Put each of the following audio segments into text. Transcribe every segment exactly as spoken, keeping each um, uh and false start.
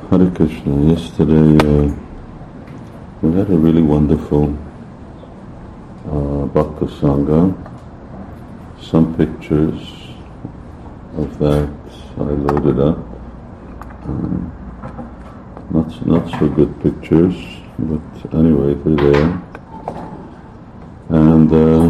Hare Krishna. Yesterday uh, we had a really wonderful uh, Bhakta Sangha. Some pictures of that I loaded up. Um, not not so good pictures, but anyway, they're there. And uh,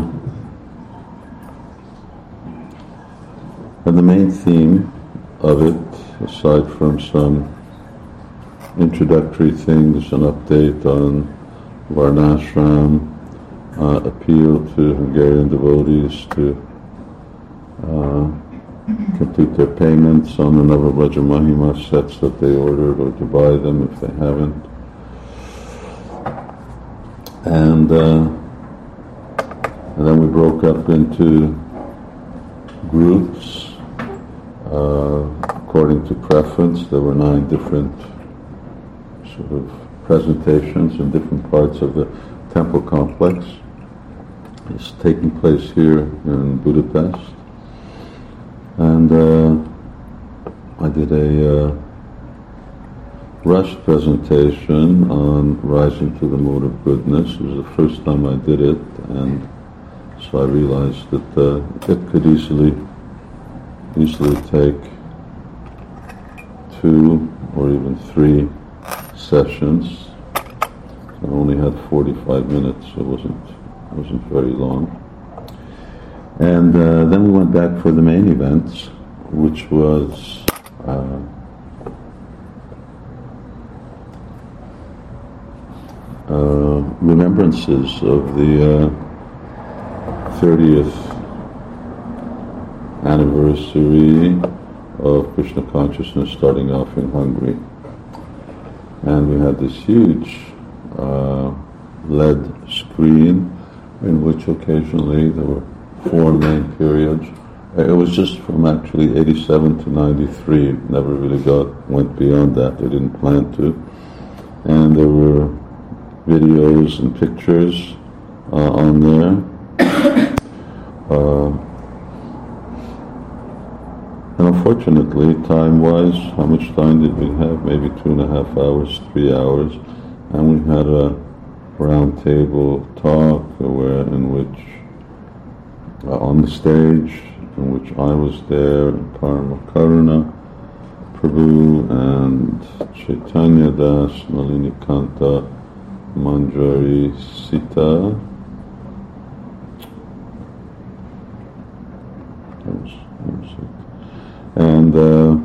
and the main theme of it, aside from some introductory things, an update on Varnashram, uh, appeal to Hungarian devotees to uh, complete their payments on the Navabraja Mahima sets that they ordered, or to buy them if they haven't. And, uh, and then we broke up into groups uh, according to preference. There were nine different sort of presentations in different parts of the temple complex. It's taking place here in Budapest. And uh, I did a uh, rushed presentation on rising to the mode of goodness. It was the first time I did it, and so I realized that uh, it could easily, easily take two or even three sessions. I only had forty-five minutes, so it wasn't, it wasn't very long. And uh, then we went back for the main events, which was uh, uh, remembrances of the uh, thirtieth anniversary of Krishna consciousness starting off in Hungary. And we had this huge uh, L E D screen in which occasionally there were four main periods. It was just from actually eighty-seven to ninety-three. Never really got went beyond that. They didn't plan to. And there were videos and pictures uh, on there. uh, and unfortunately, time-wise, how much time did we have? Maybe two and a half hours, three hours. And we had a round table talk where, in which uh, on the stage, in which I was there, Parama Karuna Prabhu and Chaitanya Das, Nalini Kanta, Manjari Sita, and uh,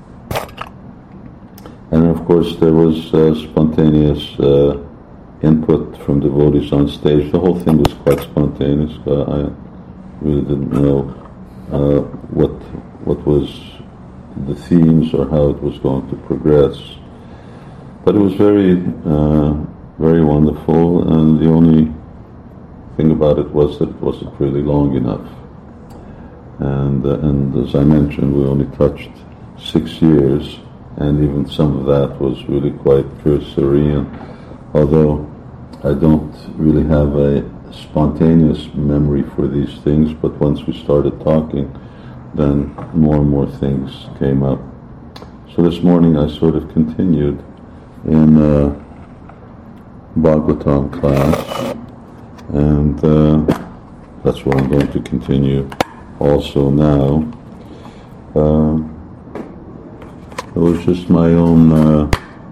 and of course there was uh, spontaneous uh, input from devotees on stage. The whole thing was quite spontaneous. Uh, I really didn't know uh, what what was the themes or how it was going to progress, but it was very uh, very wonderful. And the only thing about it was that it wasn't really long enough. And uh, and as I mentioned, we only touched six years, and even some of that was really quite cursory. And although I don't really have a spontaneous memory for these things, but once we started talking, then more and more things came up. So this morning I sort of continued in uh, Bhagavatam class, and uh, that's where I'm going to continue also now. Uh, it was just my own uh,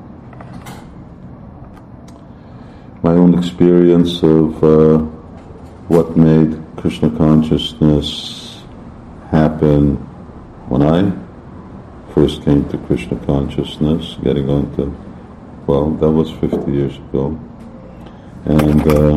my own experience of uh, what made Krishna consciousness happen when I first came to Krishna consciousness, getting on to, well, that was fifty years ago, and uh,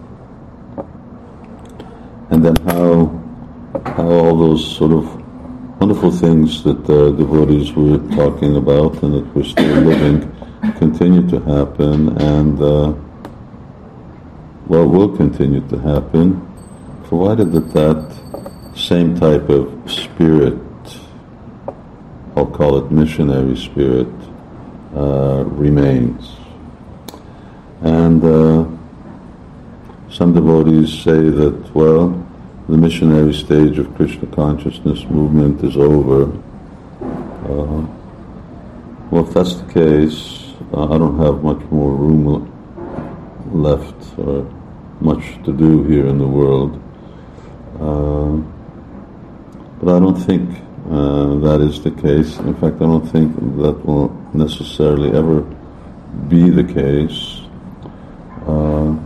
and then how how all those sort of wonderful things that uh, devotees were talking about and that we're still living continue to happen, and uh, well, will continue to happen, provided that that same type of spirit, I'll call it missionary spirit, uh, remains. And uh, some devotees say that, well, the missionary stage of Krishna consciousness movement is over. Uh, Well, if that's the case, uh, I don't have much more room left or much to do here in the world. Uh, but I don't think uh, that is the case. In fact, I don't think that will necessarily ever be the case. Uh,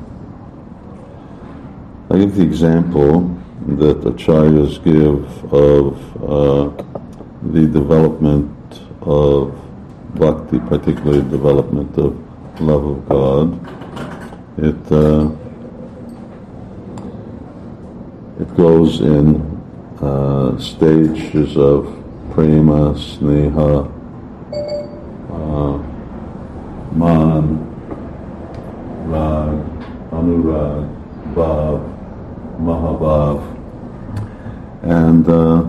I give the example that acharyas give of uh, the development of bhakti, particularly the development of love of God. It uh, it goes in uh, stages of prema, sneha, uh, man, rag, anurag, bhav, mahabhav, and uh,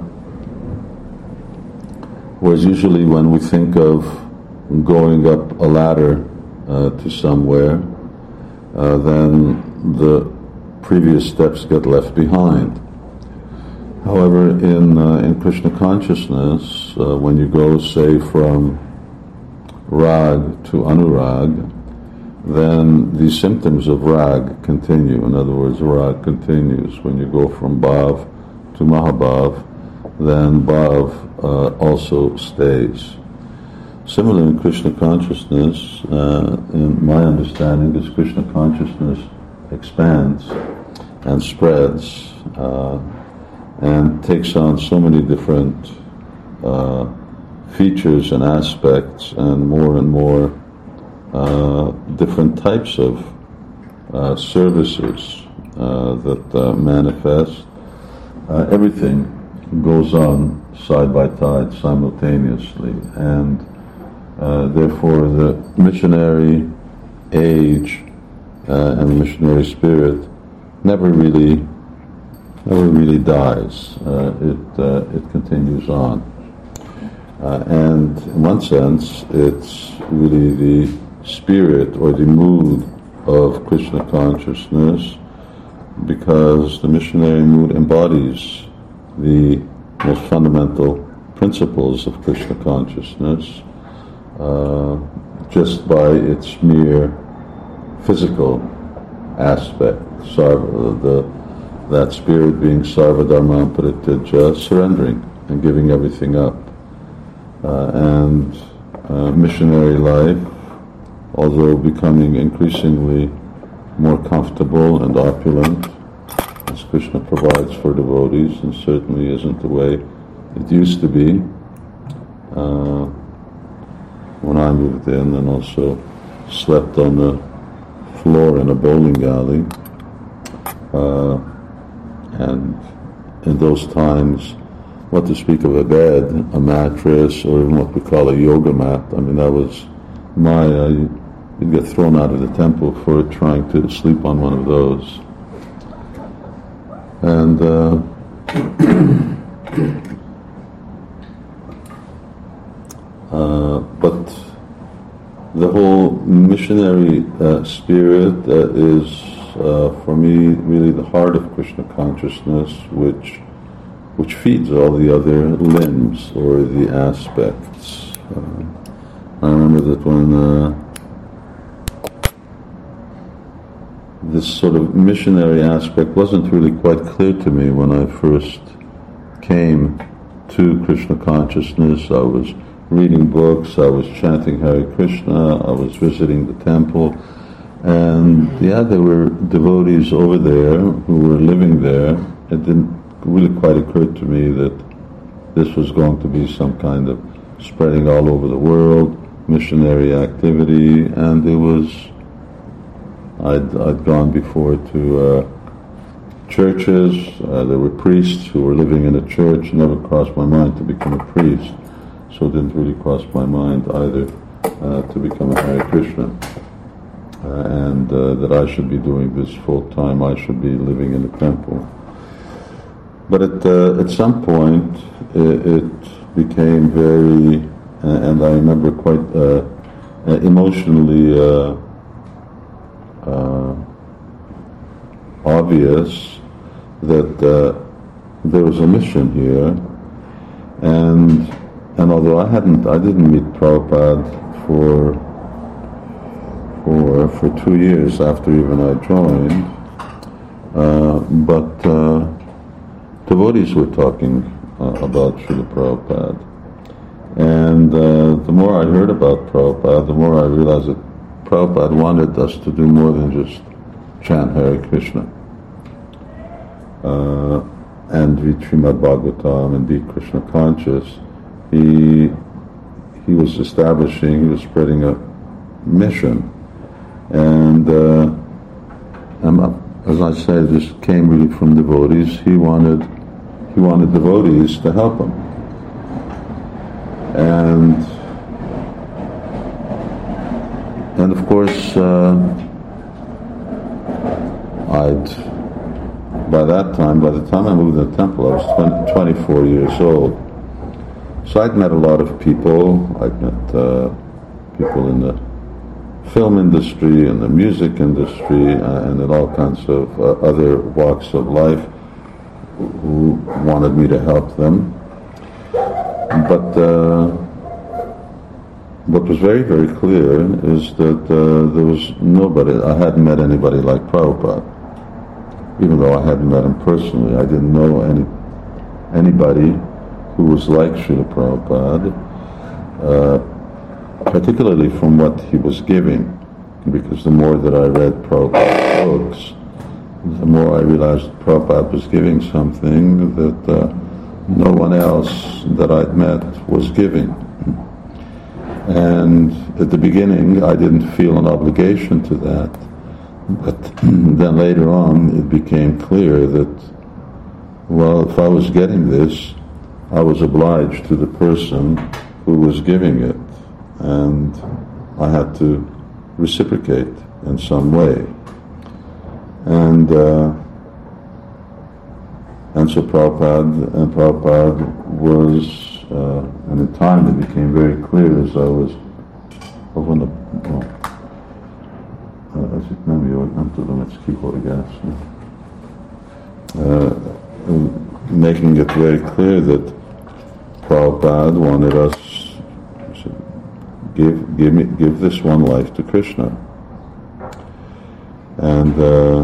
whereas usually when we think of going up a ladder uh, to somewhere, uh, then the previous steps get left behind. However, in uh, in Krishna consciousness, uh, when you go, say, from rag to anurag, then the symptoms of rag continue. In other words, rag continues. When you go from bhav to mahabhav, then bhav uh, also stays. Similarly, in Krishna consciousness, uh, in my understanding, as Krishna consciousness expands and spreads uh, and takes on so many different uh, features and aspects and more and more uh, different types of uh, services uh, that uh, manifest, uh, everything goes on side by side simultaneously, and uh, therefore the missionary age uh, and the missionary spirit never really never really dies. Uh, it uh, it continues on, uh, and in one sense, it's really the spirit or the mood of Krishna consciousness, because the missionary mood embodies the most fundamental principles of Krishna consciousness uh, just by its mere physical aspect. Sarva, the, that spirit being sarva dharma parityaja, surrendering and giving everything up. Uh, and uh, missionary life, although becoming increasingly more comfortable and opulent, as Krishna provides for devotees, and certainly isn't the way it used to be uh, when I moved in, and also slept on the floor in a bowling alley. Uh, and in those times, what to speak of a bed, a mattress, or even what we call a yoga mat, I mean, that was my, uh, you'd get thrown out of the temple for trying to sleep on one of those. And uh, uh, but the whole missionary uh, spirit uh, is, uh, for me, really the heart of Krishna consciousness, which which feeds all the other limbs or the aspects. Uh, I remember that when uh, this sort of missionary aspect wasn't really quite clear to me when I first came to Krishna consciousness. I was reading books, I was chanting Hare Krishna, I was visiting the temple, and yeah, there were devotees over there who were living there. It didn't really quite occur to me that this was going to be some kind of spreading all over the world, missionary activity, and it was I'd, I'd gone before to uh, churches. Uh, there were priests who were living in a church. It never crossed my mind to become a priest, so it didn't really cross my mind either uh, to become a Hare Krishna, uh, and uh, that I should be doing this full time. I should be living in a temple. But at uh, at some point, it, it became very, uh, and I remember quite uh, emotionally. Uh, Uh, obvious that uh, there was a mission here, and and although I hadn't, I didn't meet Prabhupada for for for two years after even I joined, uh, but uh, devotees were talking uh, about Srila Prabhupada, and uh, the more I heard about Prabhupada, the more I realized that Prabhupada wanted us to do more than just chant Hare Krishna uh, and read Srimad Bhagavatam and be Krishna conscious. He he was establishing, he was spreading a mission, and uh, and as I say, this came really from devotees. He wanted he wanted devotees to help him, and and of course uh, I'd by that time, by the time I moved to the temple, I was twenty, twenty-four years old. So I'd met a lot of people. I'd met uh, people in the film industry, in the music industry, uh, and in all kinds of uh, other walks of life who wanted me to help them. But uh, what was very, very clear is that uh, there was nobody, I hadn't met anybody like Prabhupada. Even though I hadn't met him personally, I didn't know any anybody who was like Srila Prabhupada, uh, particularly from what he was giving, because the more that I read Prabhupada's books, the more I realized that Prabhupada was giving something that uh, no one else that I'd met was giving. And at the beginning, I didn't feel an obligation to that, but then later on, it became clear that, well, if I was getting this, I was obliged to the person who was giving it, and I had to reciprocate in some way. And uh, and so Prabhupada, and Prabhupada was, uh, and in time it became very clear as I was, when the, well, uh, nem jó, nem tudom ezt kihorgásni. Making it very clear that Prabhupada wanted us to give give me give this one life to Krishna, and uh,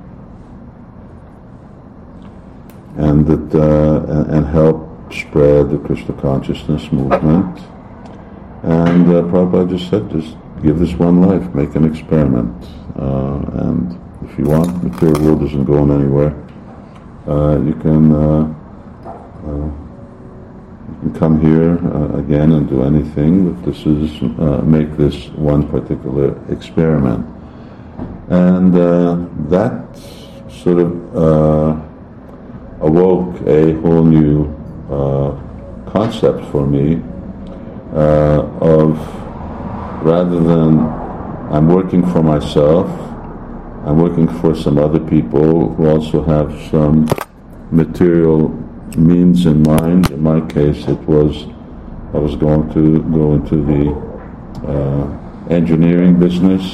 and that uh, and help spread the Krishna consciousness movement. And uh, Prabhupada just said, just give this one life, make an experiment, uh, and if you want, the material world isn't going anywhere. Uh, you can. Uh, uh, You can come here uh, again and do anything, but this is uh, make this one particular experiment, and uh, that sort of uh, awoke a whole new uh, concept for me uh, of, rather than I'm working for myself, I'm working for some other people who also have some material means in mind. In my case, it was I was going to go into the uh, engineering business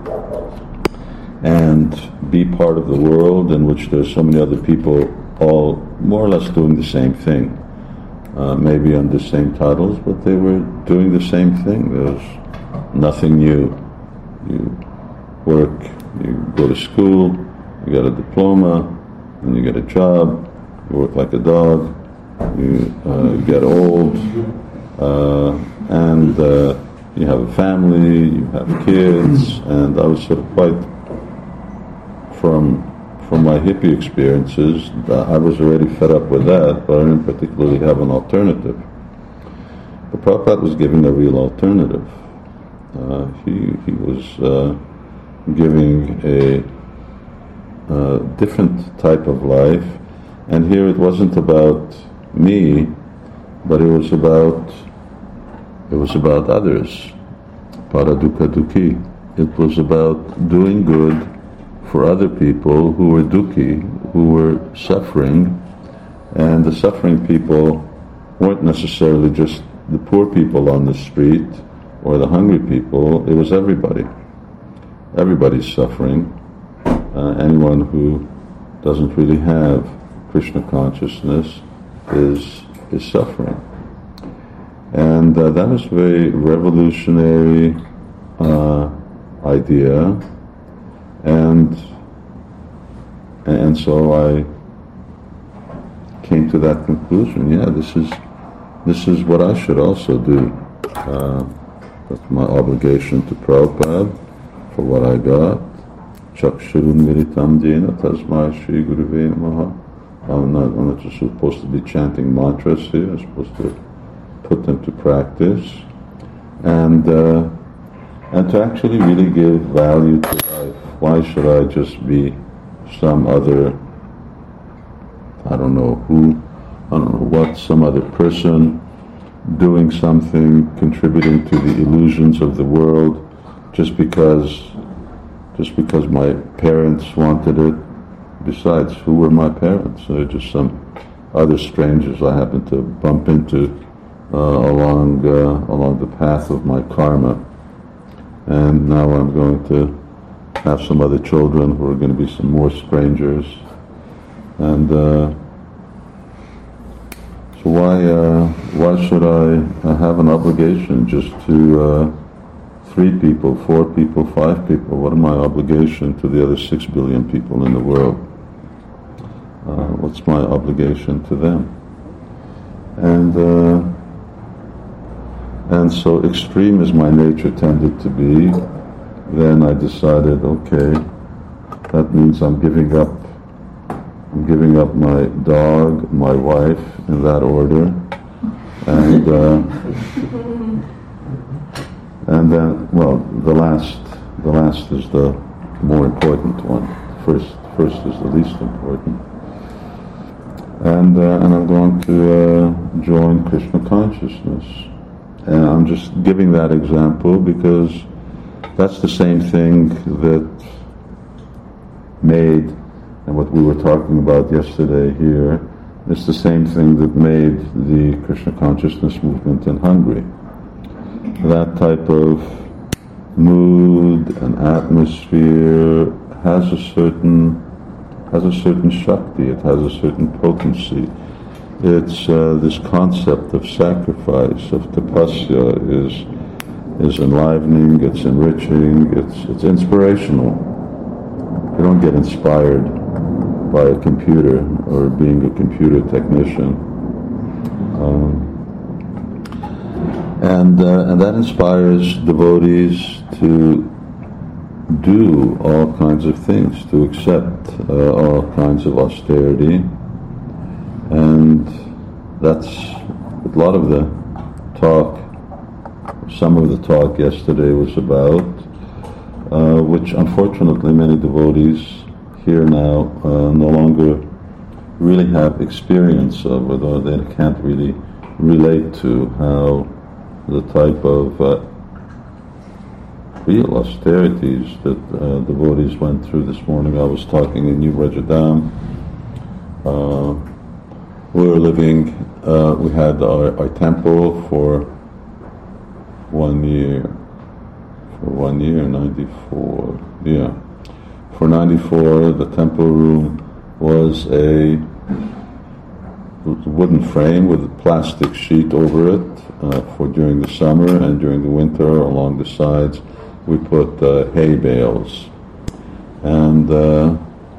and be part of the world in which there's so many other people all more or less doing the same thing, uh, maybe under the same titles, but they were doing the same thing. There's nothing new. You work, you go to school, you get a diploma, and you get a job. You work like a dog, you uh, get old, uh, and uh, you have a family, you have kids, and I was sort of quite, from from my hippie experiences, I was already fed up with that, but I didn't particularly have an alternative. But Prabhupada was giving a real alternative. Uh, he, he was uh, giving a uh, different type of life. And here it wasn't about me, but it was about it was about others. Paradukha dukhi. It was about doing good for other people who were dukhi, who were suffering, and the suffering people weren't necessarily just the poor people on the street or the hungry people. It was everybody. Everybody's suffering. Uh, anyone who doesn't really have Krishna consciousness is is suffering, And uh, that was a very revolutionary uh, idea, and and so I came to that conclusion. Yeah, this is this is what I should also do. Uh, that's my obligation to Prabhupada for what I got. Chakshurun Miritam Jena Tasmai Shri Guruve Namaha. I'm not, I'm not just supposed to be chanting mantras here. I'm supposed to put them to practice, and uh, and to actually really give value to life. Why should I just be some other, I don't know who, I don't know what, some other person doing something, contributing to the illusions of the world, just because, just because my parents wanted it. Besides, who were my parents? They're just some other strangers I happened to bump into uh, along uh, along the path of my karma. And now I'm going to have some other children who are going to be some more strangers. And uh, so why uh, why should I have an obligation just to uh, three people, four people, five people? What am I obligation to the other six billion people in the world? Uh, what's my obligation to them? And uh, and so extreme as my nature tended to be, then I decided, okay, that means I'm giving up. I'm giving up my dog, my wife, in that order, and uh, and then, well, the last, the last is the more important one. First, first is the least important. And uh, and I'm going to uh, join Krishna consciousness, and I'm just giving that example because that's the same thing that made, and what we were talking about yesterday here, it's the same thing that made the Krishna consciousness movement in Hungary. That type of mood and atmosphere has a certain has a certain shakti, it has a certain potency. It's uh, this concept of sacrifice, of tapasya, is is enlivening, it's enriching, it's it's inspirational. You don't get inspired by a computer or being a computer technician. Um, and uh, and that inspires devotees to do all kinds of things, to accept uh, all kinds of austerity, and that's a lot of the talk, some of the talk yesterday was about, uh, which unfortunately many devotees here now uh, no longer really have experience of, or they can't really relate to how the type of uh, real austerities that uh, devotees went through this morning. I was talking in New Rajadam. Uh, we were living, uh, we had our, our temple for one year, for one year, ninety-four, yeah. For ninety-four, the temple room was a wooden frame with a plastic sheet over it uh, for during the summer, and during the winter along the sides we put uh, hay bales, and uh,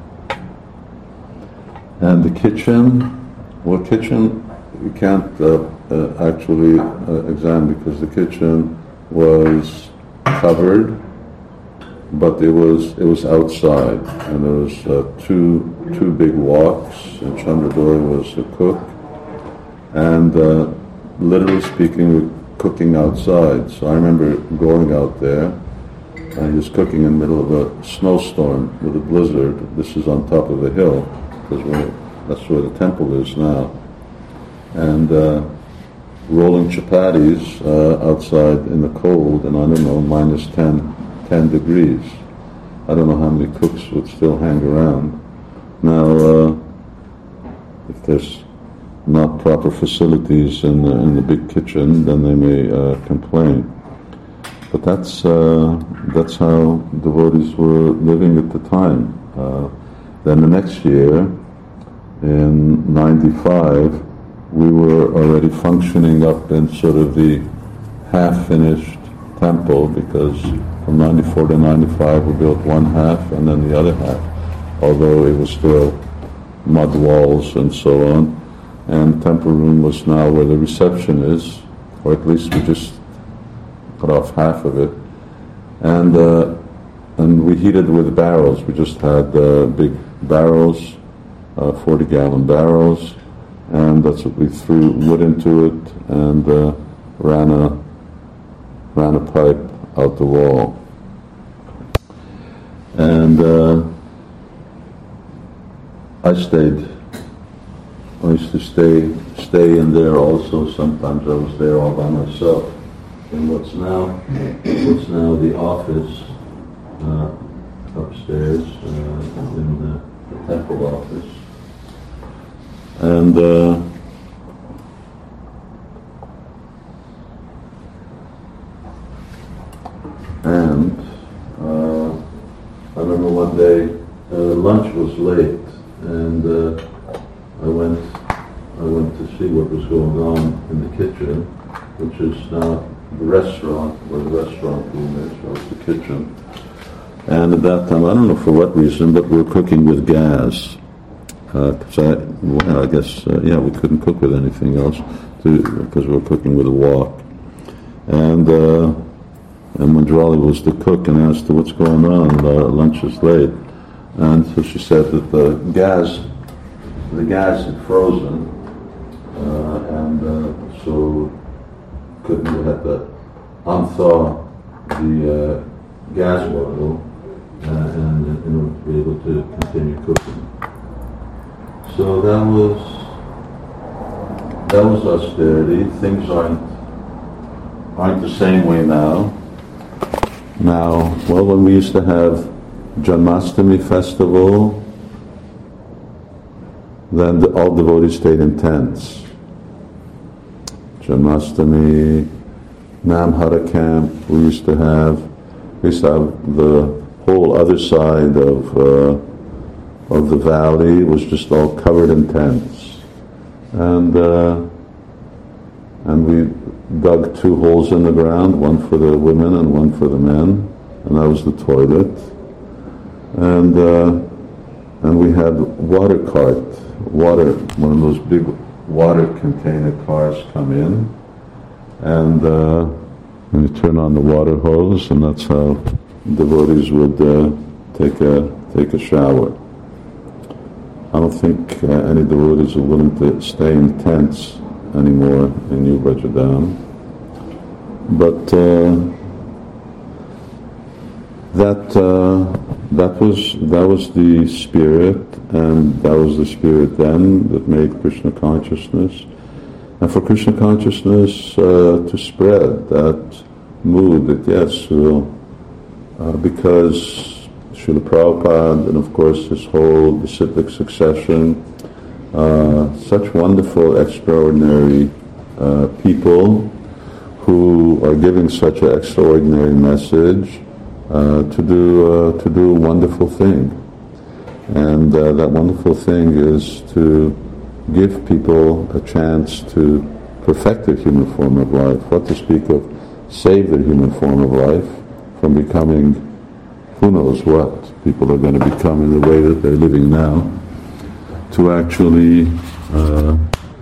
and the kitchen. Well, kitchen you can't uh, uh, actually uh, examine because the kitchen was covered, but it was it was outside, and there was uh, two two big woks, and Chandradori was the cook, and uh, literally speaking, we were cooking outside. So I remember going out there. And he was cooking in the middle of a snowstorm with a blizzard. This is on top of a hill, because that's where the temple is now. And uh, rolling chapatis uh, outside in the cold, and I don't know, minus ten, ten degrees. I don't know how many cooks would still hang around. Now, uh, if there's not proper facilities in the, in the big kitchen, then they may uh, complain. But that's uh, that's how devotees were living at the time. Uh, then the next year, in ninety-five, we were already functioning up in sort of the half-finished temple, because from ninety-four to ninety-five we built one half and then the other half, although it was still mud walls and so on. And temple room was now where the reception is, or at least we just cut off half of it. And uh, and we heated with barrels. We just had uh, big barrels, uh, forty-gallon barrels, and that's what we threw wood into it and uh, ran a ran a pipe out the wall. And uh, I stayed. I used to stay stay in there also. Sometimes I was there all by myself in what's now what's now the office uh, upstairs uh, in the, the temple office. And uh, and uh, I remember one day uh, lunch was late, and uh, I went I went to see what was going on in the kitchen, which is now the restaurant, where the restaurant room is, or the kitchen. And at that time, I don't know for what reason, but we were cooking with gas. Because uh, I, well, I guess, uh, yeah, we couldn't cook with anything else, because we were cooking with a wok. And uh, and Mandrali was the cook and asked her, what's going on? Uh, lunch is late. And so she said that the gas, the gas had frozen, uh, and uh, so couldn't, we had to unthaw the uh, gas bottle uh, and in order to be able to continue cooking. So that was that was austerity. Things aren't aren't the same way now. Now, well, when we used to have Janmashtami festival, then the, all devotees stayed in tents. Janmashtami, Namhara camp, we used to have, we used to have the whole other side of uh, of the valley was just all covered in tents. And uh, and we dug two holes in the ground, one for the women and one for the men, and that was the toilet. And uh, and we had water cart, water, one of those big water container cars come in, and uh, and you turn on the water hose, and that's how devotees would uh, take a take a shower. I don't think uh, any devotees are willing to stay in tents anymore in New Brajadam. But uh, that uh, that was that was the spirit, and that was the spirit then that made Krishna consciousness. And for Krishna consciousness uh, to spread, that mood, that yes, will, uh, because Srila Prabhupada and of course his whole disciplic succession, uh, such wonderful, extraordinary uh, people who are giving such an extraordinary message uh, to do uh, to do a wonderful thing. And uh, that wonderful thing is to give people a chance to perfect their human form of life, what to speak of, save their human form of life from becoming who knows what people are going to become in the way that they're living now, to actually uh,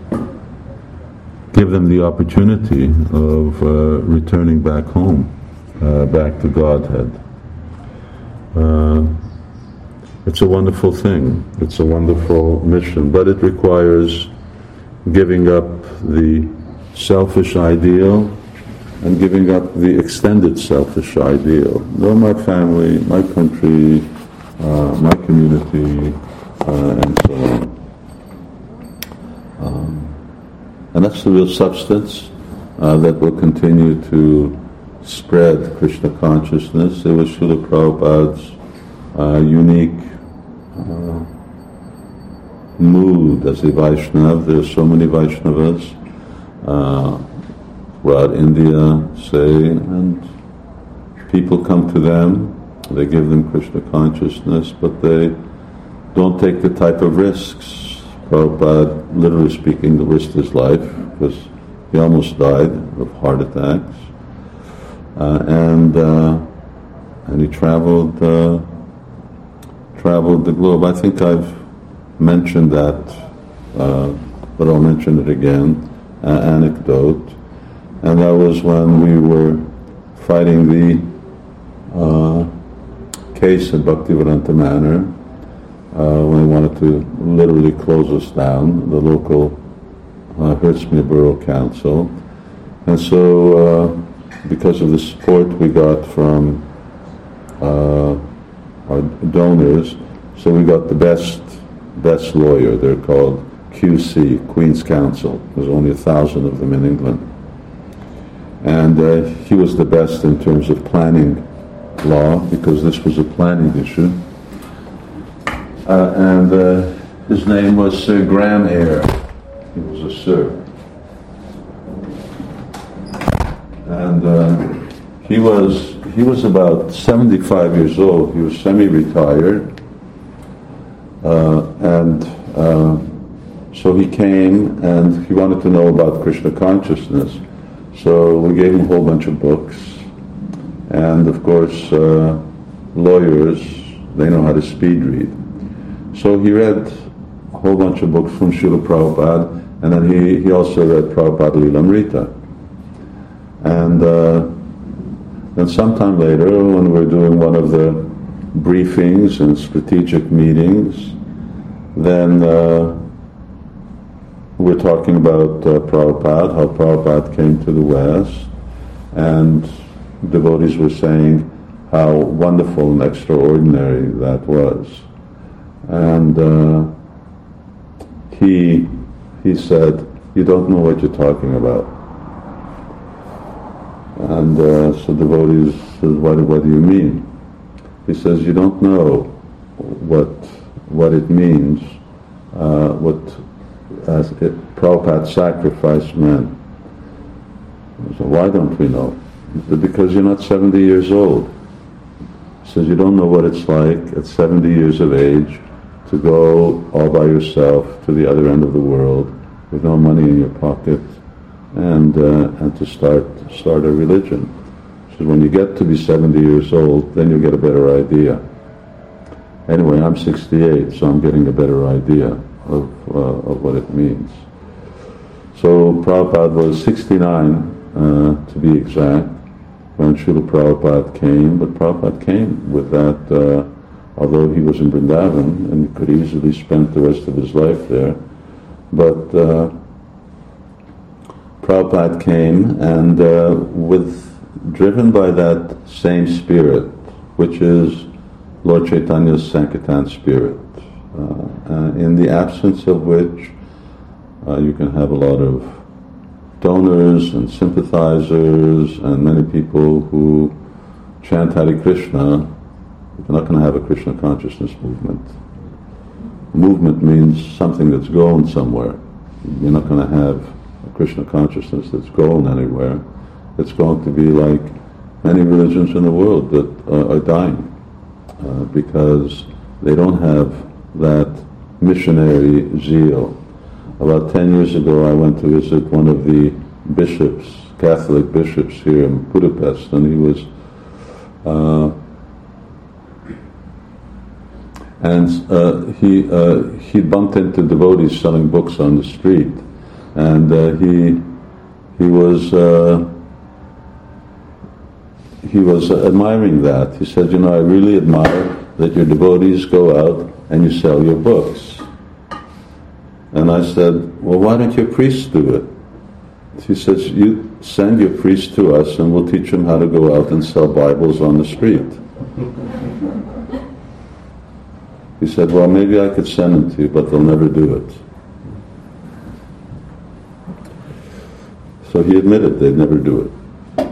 give them the opportunity of uh, returning back home, uh, back to Godhead. Uh, it's a wonderful thing. It's a wonderful mission, but it requires giving up the selfish ideal and giving up the extended selfish ideal. No, my family, my country, uh, my community, uh, and so on. Um, and that's the real substance uh, that will continue to spread Krishna consciousness. It was Srila Prabhupada's uh, unique uh, mood as a Vaishnava. There are so many Vaishnavas uh, throughout India, say, and people come to them, they give them Krishna consciousness, but they don't take the type of risks Prabhupada, literally speaking, risked his life because he almost died of heart attacks. Uh, and uh, and he traveled uh, traveled the globe. I think I've mentioned that, uh, but I'll mention it again, uh, anecdote. And that was when we were fighting the uh, case at Bhaktivedanta Manor, uh, when they wanted to literally close us down, the local uh, Hertzmere Borough Council. And so, uh, because of the support we got from uh, our donors, so we got the best best lawyer. They're called Q C, Queen's Counsel. There's only a thousand of them in England. And uh, he was the best in terms of planning law, because this was a planning issue. Uh, and uh, his name was Sir Graham Eyre. He was a Sir. And uh, he was he was about seventy-five years old. He was semi-retired, uh, and uh, so he came and he wanted to know about Krishna consciousness. So we gave him a whole bunch of books, and of course, uh, lawyers, they know how to speed read. So he read a whole bunch of books from Srila Prabhupada, and then he, he also read Prabhupada Lilamrita. And uh, then sometime later, when we were doing one of the briefings and strategic meetings, then uh, we're talking about uh, Prabhupada, how Prabhupada came to the West, and devotees were saying how wonderful and extraordinary that was. And uh, he he said, "You don't know what you're talking about." And uh, so devotees says, what, what do you mean? He says, "You don't know what what it means, uh, what as it, Prabhupada's sacrifice meant." So why don't we know? He said, "Because you're not seventy years old." He says, "You don't know what it's like at seventy years of age to go all by yourself to the other end of the world with no money in your pocket and uh, and to start start a religion." He says, "When you get to be seventy years old, then you'll get a better idea." Anyway, I'm sixty-eight, so I'm getting a better idea of uh, of what it means. So Prabhupada was sixty-nine, uh, to be exact, when Srila Prabhupada came, but Prabhupada came with that, uh, although he was in Vrindavan and could easily spend the rest of his life there, but uh, Prabhupada came and uh, with driven by that same spirit, which is Lord Chaitanya's Sankirtan spirit, uh, uh, in the absence of which uh, you can have a lot of donors and sympathizers and many people who chant Hare Krishna. You're not going to have a Krishna consciousness movement. Movement means something that's going somewhere. You're not going to have a Krishna consciousness that's going anywhere. It's going to be like many religions in the world that uh, are dying uh, because they don't have that missionary zeal. About ten years ago, I went to visit one of the bishops, Catholic bishops here in Budapest, and he was uh, and uh, he uh, he bumped into devotees selling books on the street, and uh, he he was uh, he was admiring that. He said, "You know, I really admire that your devotees go out and you sell your books." And I said, "Well, why don't your priests do it?" He says, "You send your priests to us and we'll teach them how to go out and sell Bibles on the street." He said, "Well, maybe I could send them to you, but they'll never do it." So he admitted they'd never do it.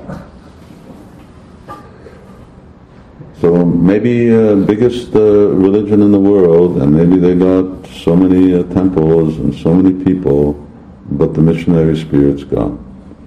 So maybe uh, biggest uh, religion in the world, and maybe they got so many uh, temples and so many people, but the missionary spirit's gone.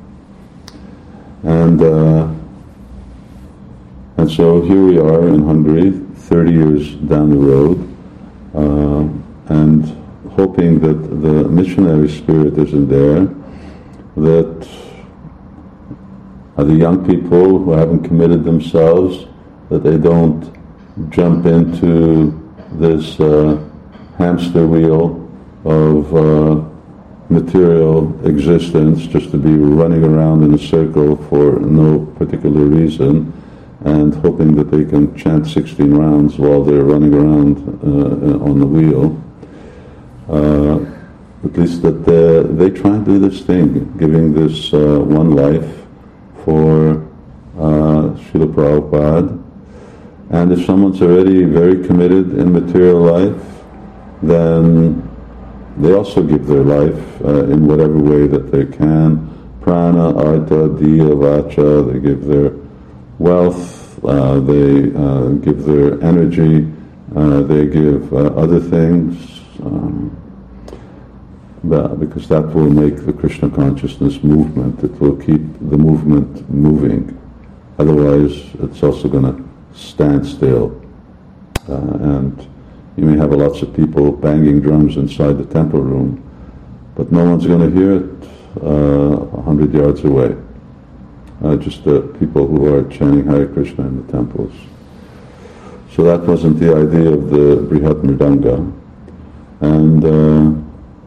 And uh, and so here we are in Hungary, thirty years down the road, uh, and hoping that the missionary spirit isn't there, that uh, the young people who haven't committed themselves, that they don't jump into this uh, hamster wheel of uh, material existence just to be running around in a circle for no particular reason and hoping that they can chant sixteen rounds while they're running around uh, on the wheel. Uh, at least that they try and do this thing, giving this uh, one life for uh, Srila Prabhupada. And if someone's already very committed in material life, then they also give their life uh, in whatever way that they can. Prana, Artha, Diya, Vacha, they give their wealth, uh, they uh, give their energy, uh, they give uh, other things, um, but because that will make the Krishna consciousness movement. It will keep the movement moving. Otherwise, it's also going to stand still. Uh, and you may have lots of people banging drums inside the temple room, but no one's going to hear it uh, a hundred yards away. Uh, just the people who are chanting Hare Krishna in the temples. So that wasn't the idea of the Brihat Mridanga. And uh,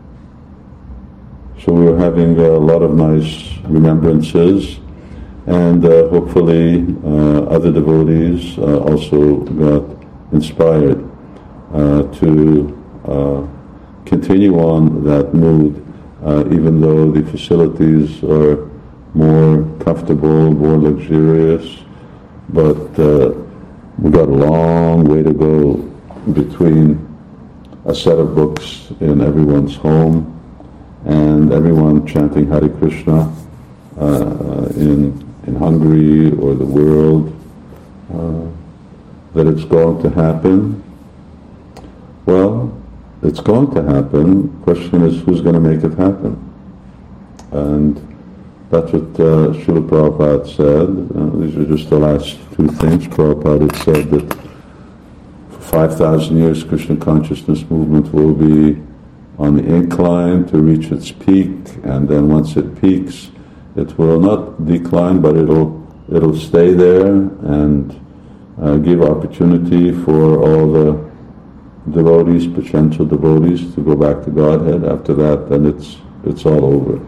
so we were having a lot of nice remembrances, and uh, hopefully uh, other devotees uh, also got inspired uh, to uh, continue on that mood, uh, even though the facilities are more comfortable, more luxurious, but uh, we've got a long way to go between a set of books in everyone's home and everyone chanting Hare Krishna uh, in in Hungary or the world, uh, that it's going to happen. Well, it's going to happen. Question is, who's going to make it happen? And that's what uh, Srila Prabhupada said. Uh, these are just the last two things. Prabhupada had said that for five thousand years Krishna consciousness movement will be on the incline to reach its peak, and then once it peaks, it will not decline, but it'll it'll stay there and uh, give opportunity for all the devotees, potential devotees, to go back to Godhead. After that, then it's it's all over.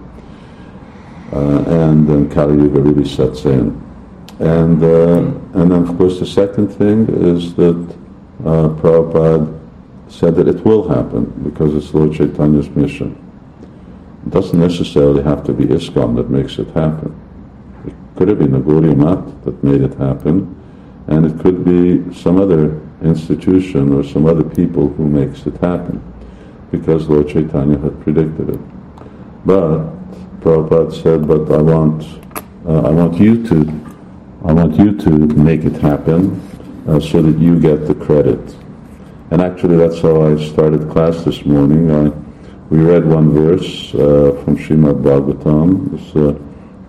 Uh, and then Kali Yuga really sets in. And uh, and then of course the second thing is that uh, Prabhupada said that it will happen because it's Lord Chaitanya's mission. It doesn't necessarily have to be ISKCON that makes it happen. It could have been the Gaudiya Math that made it happen, and it could be some other institution or some other people who makes it happen, because Lord Chaitanya had predicted it. But Prabhupada said, but I want, uh, I want you to, I want you to make it happen uh, so that you get the credit. And actually that's how I started class this morning. I, we read one verse uh, from Srimad Bhagavatam. It's a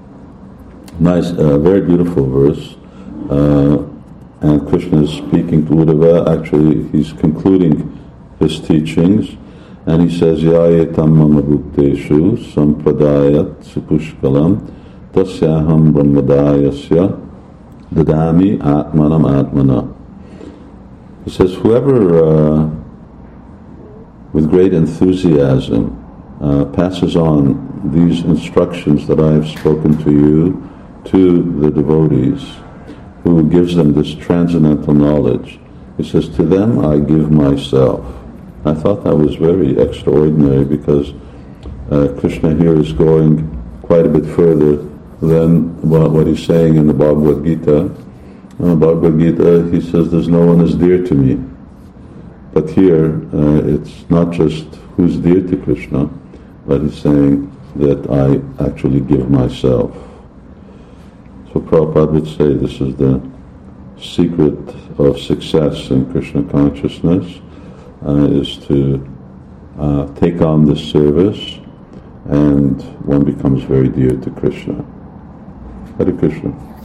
nice, uh, very beautiful verse. Uh, and Krishna is speaking to Uddhava. Actually, he's concluding his teachings. And he says, Yayetam mama bhukteshu sampradayat supushkalam tasyaham brahmadayasya dadami atmanam atmana. He says, whoever uh, with great enthusiasm uh, passes on these instructions that I have spoken to you to the devotees, who gives them this transcendental knowledge, he says, to them I give myself. I thought that was very extraordinary, because uh, Krishna here is going quite a bit further than what, what he's saying in the Bhagavad Gita. In the Bhagavad Gita, he says, there's no one as dear to me. But here, uh, it's not just who's dear to Krishna, but he's saying that I actually give myself. So Prabhupada would say this is the secret of success in Krishna consciousness, uh, is to uh, take on this service, and one becomes very dear to Krishna. Hare Krishna.